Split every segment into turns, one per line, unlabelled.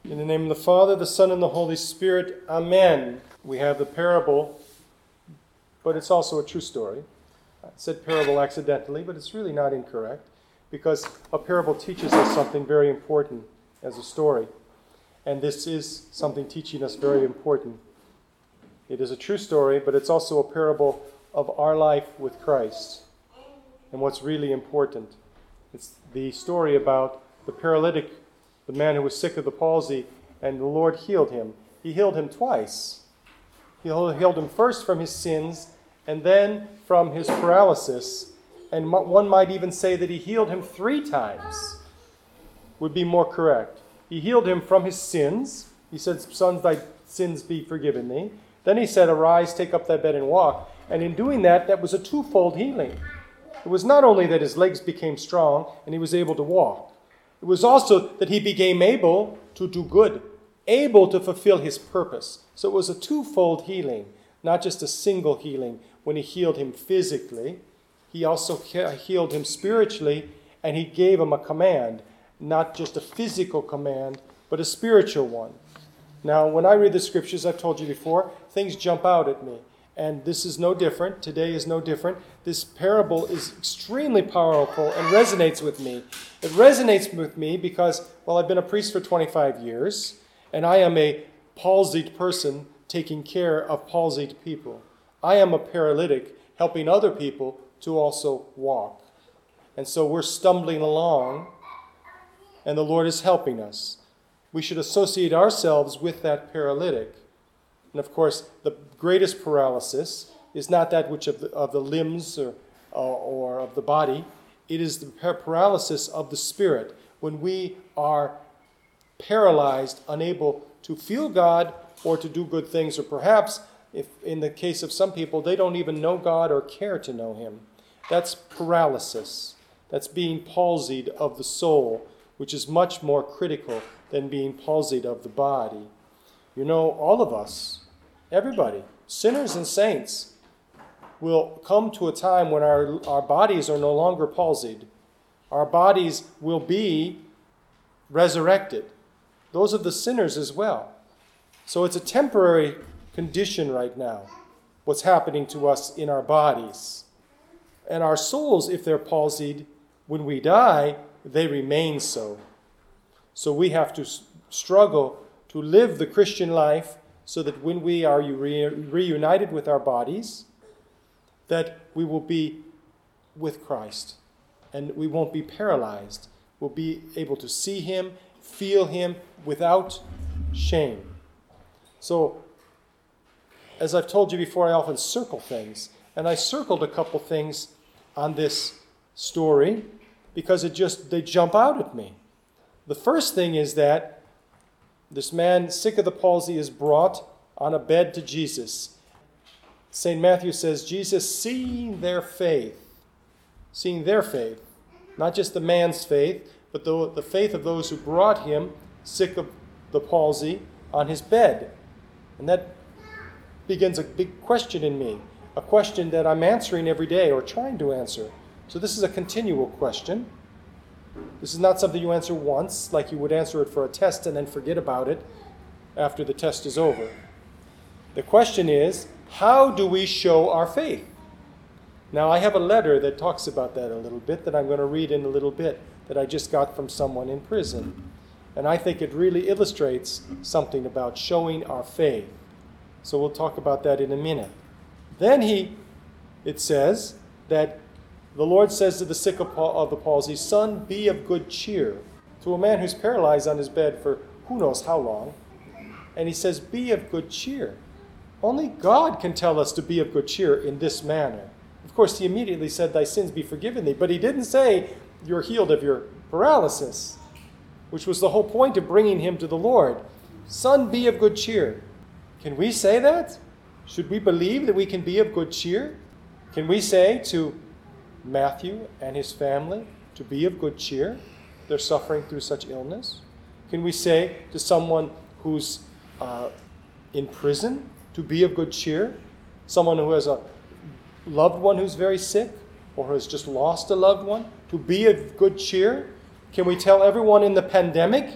In the name of the Father, the Son, and the Holy Spirit, Amen. We have the parable, but it's also a true story. I said parable accidentally, but it's really not incorrect, because a parable teaches us something very important as a story. And this is something teaching us very important. It is a true story, but it's also a parable of our life with Christ and what's really important. It's the story about the paralytic, the man who was sick of the palsy, and the Lord healed him. He healed him twice. He healed him first from his sins and then from his paralysis. And one might even say that he healed him 3 times, would be more correct. He healed him from his sins. He said, "Son, thy sins be forgiven thee." Then he said, "Arise, take up thy bed and walk." And in doing that, that was a twofold healing. It was not only that his legs became strong and he was able to walk. It was also that he became able to do good, able to fulfill his purpose. So it was a twofold healing, not just a single healing. When he healed him physically, he also healed him spiritually, and he gave him a command, not just a physical command, but a spiritual one. Now, when I read the scriptures, I've told you before, things jump out at me. And this is no different. Today is no different. This parable is extremely powerful and resonates with me. It resonates with me because, well, I've been a priest for 25 years, and I am a palsied person taking care of palsied people. I am a paralytic helping other people to also walk. And so we're stumbling along, and the Lord is helping us. We should associate ourselves with that paralytic. And of course, the greatest paralysis is not that which of the limbs or of the body. It is the paralysis of the spirit, when we are paralyzed, unable to feel God or to do good things, or perhaps, if in the case of some people, they don't even know God or care to know Him. That's paralysis. That's being palsied of the soul, which is much more critical than being palsied of the body. You know, all of us, everybody, sinners and saints, will come to a time when our bodies are no longer palsied. Our bodies will be resurrected. Those of the sinners as well. So it's a temporary condition right now, what's happening to us in our bodies. And our souls, if they're palsied, when we die, they remain so. So we have to struggle to live the Christian life so that when we are reunited with our bodies, that we will be with Christ and we won't be paralyzed. We'll be able to see Him, feel Him without shame. So, as I've told you before, I often circle things. And I circled a couple things on this story because they jump out at me. The first thing is that this man sick of the palsy is brought on a bed to Jesus. St. Matthew says, Jesus, seeing their faith, not just the man's faith, but the faith of those who brought him sick of the palsy on his bed. And that begins a big question in me, a question that I'm answering every day or trying to answer. So this is a continual question. This is not something you answer once, like you would answer it for a test and then forget about it after the test is over. The question is, how do we show our faith? Now, I have a letter that talks about that a little bit that I'm going to read in a little bit that I just got from someone in prison. And I think it really illustrates something about showing our faith. So we'll talk about that in a minute. Then it says that the Lord says to the sick of the palsy, "Son, be of good cheer." To a man who's paralyzed on his bed for who knows how long. And He says, "Be of good cheer." Only God can tell us to be of good cheer in this manner. Of course, He immediately said, "Thy sins be forgiven thee." But He didn't say, "You're healed of your paralysis," which was the whole point of bringing him to the Lord. "Son, be of good cheer." Can we say that? Should we believe that we can be of good cheer? Can we say to Matthew and his family to be of good cheer? They're suffering through such illness. Can we say to someone who's in prison to be of good cheer? Someone who has a loved one who's very sick or has just lost a loved one to be of good cheer? Can we tell everyone in the pandemic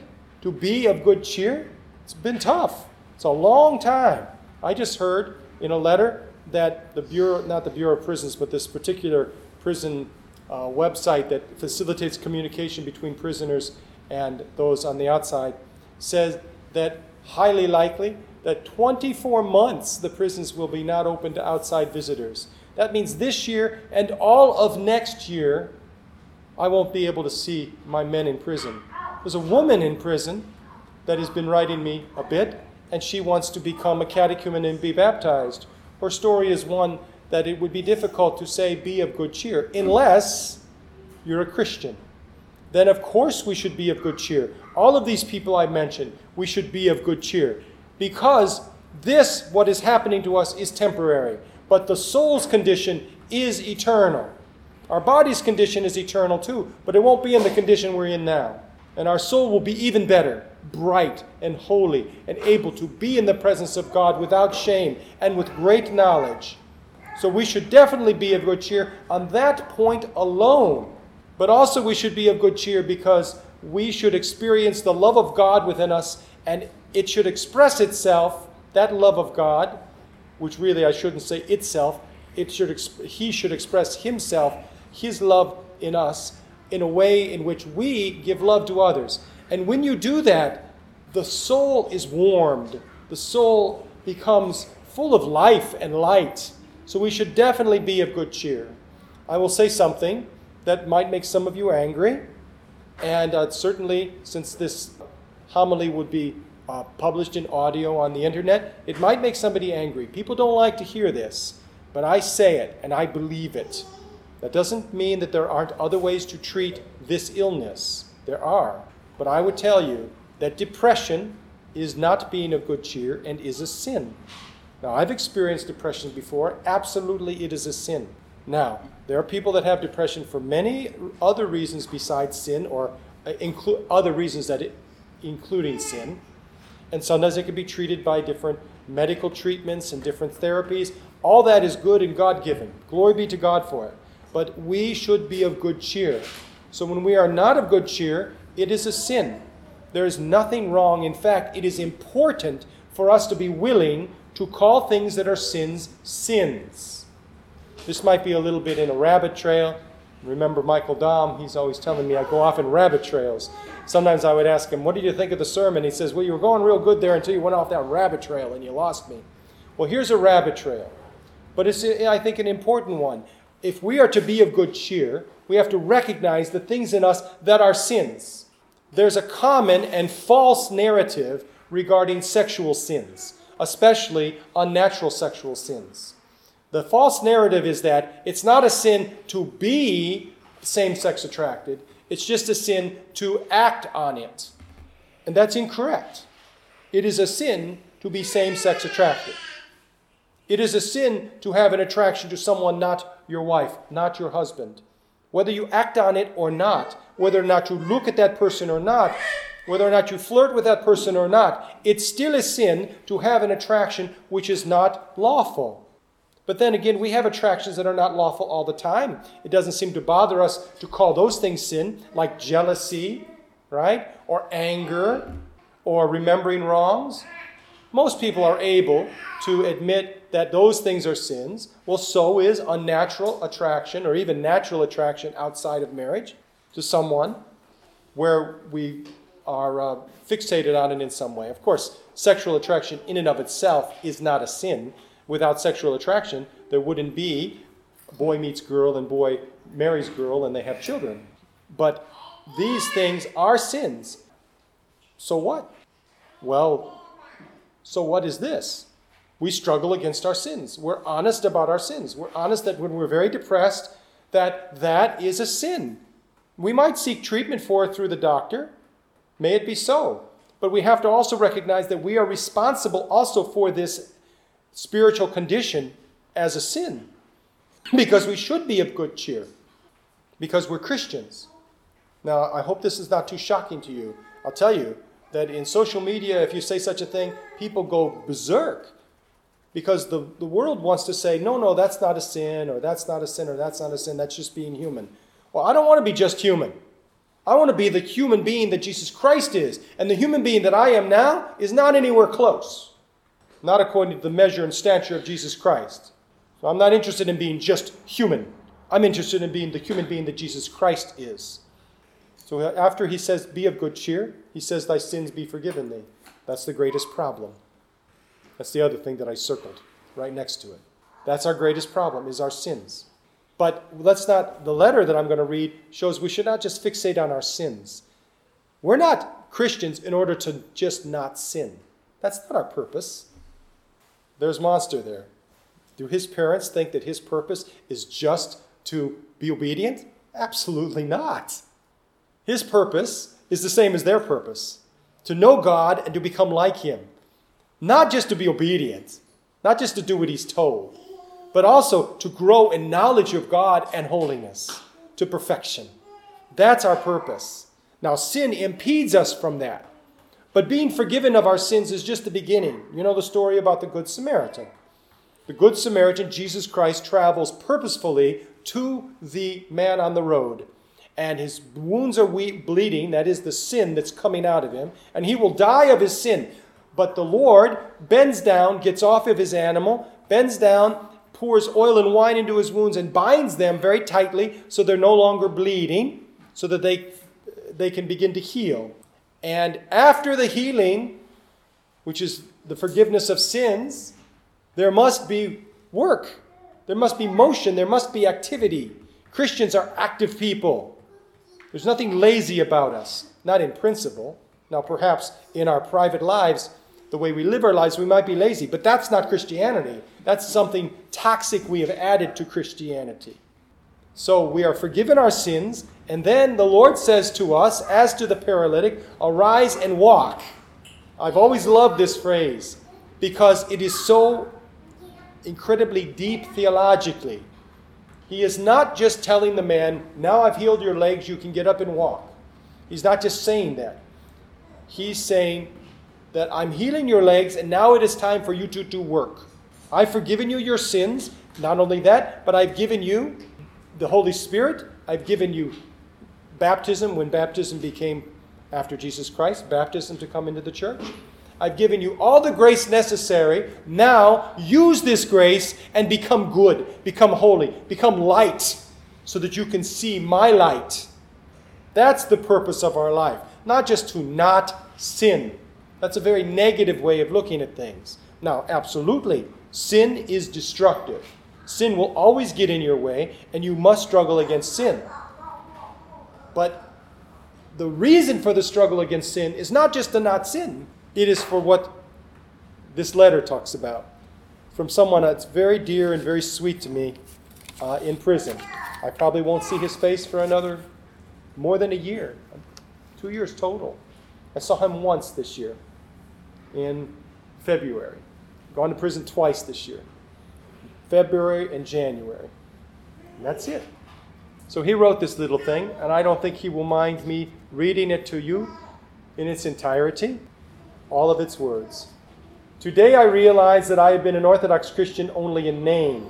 to be of good cheer? It's been tough. It's a long time. I just heard in a letter that the Bureau, not the Bureau of Prisons, but this particular prison website that facilitates communication between prisoners and those on the outside, says that highly likely that 24 months the prisons will be not open to outside visitors. That means this year and all of next year, I won't be able to see my men in prison. There's a woman in prison that has been writing me a bit, and she wants to become a catechumen and be baptized. Her story is one that it would be difficult to say, be of good cheer, unless you're a Christian. Then of course we should be of good cheer. All of these people I mentioned, we should be of good cheer. Because this, what is happening to us, is temporary. But the soul's condition is eternal. Our body's condition is eternal too, but it won't be in the condition we're in now. And our soul will be even better, bright and holy, and able to be in the presence of God without shame and with great knowledge. So we should definitely be of good cheer on that point alone. But also we should be of good cheer because we should experience the love of God within us, and it should express itself, that love of God, which really I shouldn't say itself, he should express himself, his love in us, in a way in which we give love to others. And when you do that, the soul is warmed. The soul becomes full of life and light. So we should definitely be of good cheer. I will say something that might make some of you angry. And certainly, since this homily would be published in audio on the internet, it might make somebody angry. People don't like to hear this, but I say it and I believe it. That doesn't mean that there aren't other ways to treat this illness. There are. But I would tell you that depression is not being of good cheer and is a sin. Now, I've experienced depression before. Absolutely, it is a sin. Now, there are people that have depression for many other reasons besides sin, or other reasons including sin. And sometimes it can be treated by different medical treatments and different therapies. All that is good and God-given. Glory be to God for it. But we should be of good cheer. So when we are not of good cheer, it is a sin. There is nothing wrong. In fact, it is important for us to be willing to call things that are sins, sins. This might be a little bit in a rabbit trail. Remember Michael Dahm, he's always telling me I go off in rabbit trails. Sometimes I would ask him, what did you think of the sermon? He says, well, you were going real good there until you went off that rabbit trail and you lost me. Well, here's a rabbit trail. But it's, I think, an important one. If we are to be of good cheer, we have to recognize the things in us that are sins. There's a common and false narrative regarding sexual sins, especially unnatural sexual sins. The false narrative is that it's not a sin to be same-sex attracted, it's just a sin to act on it. And that's incorrect. It is a sin to be same-sex attracted. It is a sin to have an attraction to someone not your wife, not your husband. Whether you act on it or not, whether or not you look at that person or not, whether or not you flirt with that person or not, it's still a sin to have an attraction which is not lawful. But then again, we have attractions that are not lawful all the time. It doesn't seem to bother us to call those things sin, like jealousy, right? Or anger, or remembering wrongs. Most people are able to admit that those things are sins. Well, so is unnatural attraction, or even natural attraction outside of marriage to someone where we are fixated on it in some way. Of course, sexual attraction in and of itself is not a sin. Without sexual attraction, there wouldn't be boy meets girl and boy marries girl and they have children. But these things are sins. So what? Well, so what is this? We struggle against our sins. We're honest about our sins. We're honest that when we're very depressed, that is a sin. We might seek treatment for it through the doctor. May it be so. But we have to also recognize that we are responsible also for this spiritual condition as a sin, because we should be of good cheer, because we're Christians. Now, I hope this is not too shocking to you. I'll tell you that in social media, if you say such a thing, people go berserk, because the world wants to say, no, that's not a sin, or that's not a sin, or that's not a sin, that's just being human. Well, I don't want to be just human. I want to be the human being that Jesus Christ is. And the human being that I am now is not anywhere close. Not according to the measure and stature of Jesus Christ. So I'm not interested in being just human. I'm interested in being the human being that Jesus Christ is. So after he says, be of good cheer, he says, thy sins be forgiven thee. That's the greatest problem. That's the other thing that I circled right next to it. That's our greatest problem, is our sins. But the letter that I'm going to read shows we should not just fixate on our sins. We're not Christians in order to just not sin. That's not our purpose. There's Monster there. Do his parents think that his purpose is just to be obedient? Absolutely not. His purpose is the same as their purpose. To know God and to become like him. Not just to be obedient. Not just to do what he's told. But also to grow in knowledge of God and holiness. To perfection. That's our purpose. Now sin impedes us from that. But being forgiven of our sins is just the beginning. You know the story about the Good Samaritan. The Good Samaritan, Jesus Christ, travels purposefully to the man on the road. And his wounds are bleeding, that is the sin that's coming out of him. And he will die of his sin. But the Lord bends down, gets off of his animal, bends down, pours oil and wine into his wounds and binds them very tightly so they're no longer bleeding, so that they can begin to heal. And after the healing, which is the forgiveness of sins, there must be work. There must be motion. There must be activity. Christians are active people. There's nothing lazy about us, not in principle. Now, perhaps in our private lives, the way we live our lives, we might be lazy, but that's not Christianity. That's something toxic we have added to Christianity. So we are forgiven our sins, and then the Lord says to us, as to the paralytic, arise and walk. I've always loved this phrase because it is so incredibly deep theologically. He is not just telling the man, now I've healed your legs, you can get up and walk. He's not just saying that. He's saying that I'm healing your legs and now it is time for you to do work. I've forgiven you your sins. Not only that, but I've given you the Holy Spirit. I've given you baptism when baptism became, after Jesus Christ, baptism to come into the church. I've given you all the grace necessary. Now use this grace and become good, become holy, become light so that you can see my light. That's the purpose of our life. Not just to not sin. That's a very negative way of looking at things. Now, absolutely, sin is destructive. Sin will always get in your way, and you must struggle against sin. But the reason for the struggle against sin is not just to not sin. It is for what this letter talks about. From someone that's very dear and very sweet to me in prison. I probably won't see his face for another more than a year. 2 years total. I saw him once this year in February. Gone to prison twice this year. February and January. And that's it. So he wrote this little thing, and I don't think he will mind me reading it to you in its entirety, all of its words. Today I realize that I have been an Orthodox Christian only in name.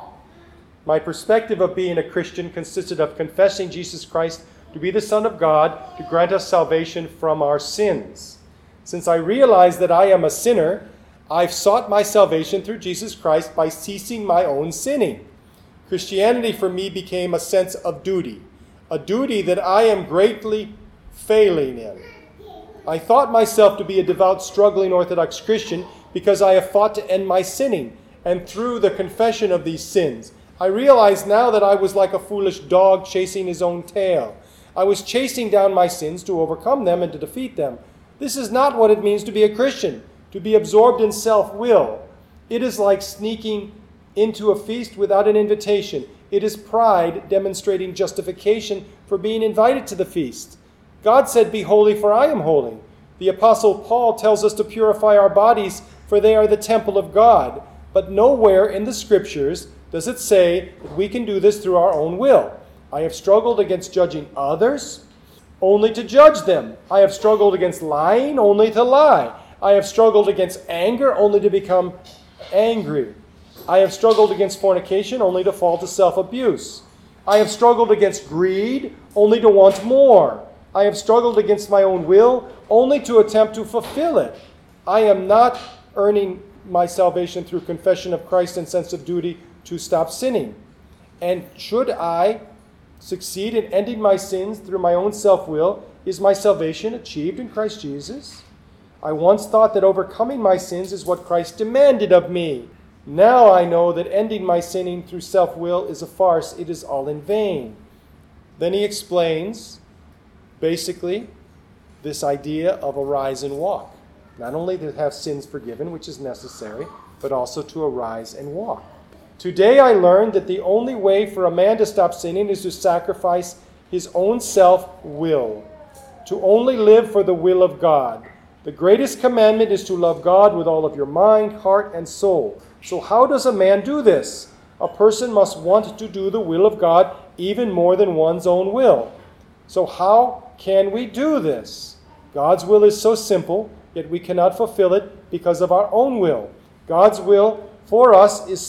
My perspective of being a Christian consisted of confessing Jesus Christ to be the Son of God, to grant us salvation from our sins. Since I realize that I am a sinner, I've sought my salvation through Jesus Christ by ceasing my own sinning. Christianity for me became a sense of duty, a duty that I am greatly failing in. I thought myself to be a devout, struggling Orthodox Christian because I have fought to end my sinning, and through the confession of these sins, I realize now that I was like a foolish dog chasing his own tail. I was chasing down my sins to overcome them and to defeat them. This is not what it means to be a Christian, to be absorbed in self-will. It is like sneaking into a feast without an invitation. It is pride demonstrating justification for being invited to the feast. God said, "Be holy, for I am holy." The Apostle Paul tells us to purify our bodies, for they are the temple of God. But nowhere in the Scriptures does it say that we can do this through our own will. I have struggled against judging others, only to judge them. I have struggled against lying, only to lie. I have struggled against anger, only to become angry. I have struggled against fornication, only to fall to self-abuse. I have struggled against greed, only to want more. I have struggled against my own will only to attempt to fulfill it. I am not earning my salvation through confession of Christ and sense of duty to stop sinning. And should I succeed in ending my sins through my own self-will, is my salvation achieved in Christ Jesus? I once thought that overcoming my sins is what Christ demanded of me. Now I know that ending my sinning through self-will is a farce. It is all in vain. Then he explains, basically, this idea of arise and walk. Not only to have sins forgiven, which is necessary, but also to arise and walk. Today I learned that the only way for a man to stop sinning is to sacrifice his own self-will, to only live for the will of God. The greatest commandment is to love God with all of your mind, heart, and soul. So how does a man do this? A person must want to do the will of God even more than one's own will. So how can we do this? God's will is so simple, yet we cannot fulfill it because of our own will. God's will for us is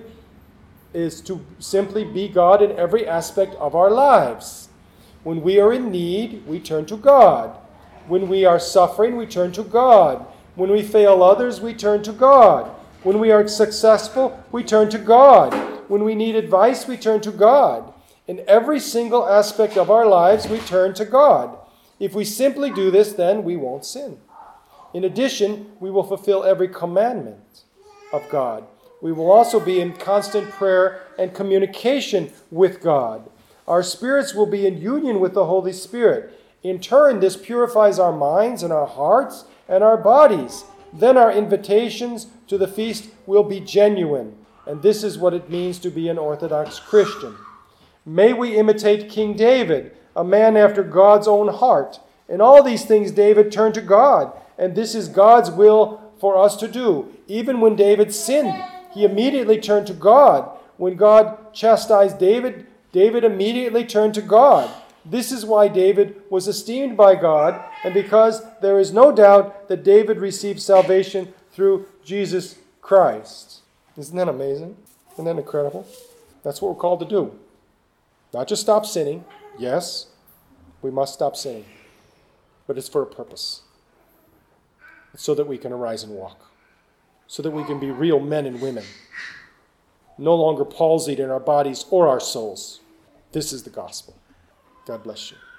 to simply be God in every aspect of our lives. When we are in need, we turn to God. When we are suffering, we turn to God. When we fail others, we turn to God. When we are successful, we turn to God. When we need advice, we turn to God. In every single aspect of our lives, we turn to God. If we simply do this, then we won't sin. In addition, we will fulfill every commandment of God. We will also be in constant prayer and communication with God. Our spirits will be in union with the Holy Spirit. In turn, this purifies our minds and our hearts and our bodies. Then our invitations to the feast will be genuine. And this is what it means to be an Orthodox Christian. May we imitate King David, a man after God's own heart. In all these things, David turned to God, and this is God's will for us to do. Even when David sinned, he immediately turned to God. When God chastised David, David immediately turned to God. This is why David was esteemed by God, and because there is no doubt that David received salvation through Jesus Christ. Isn't that amazing? Isn't that incredible? That's what we're called to do. Not just stop sinning. Yes, we must stop sinning. But it's for a purpose. It's so that we can arise and walk. So that we can be real men and women. No longer palsied in our bodies or our souls. This is the gospel. God bless you.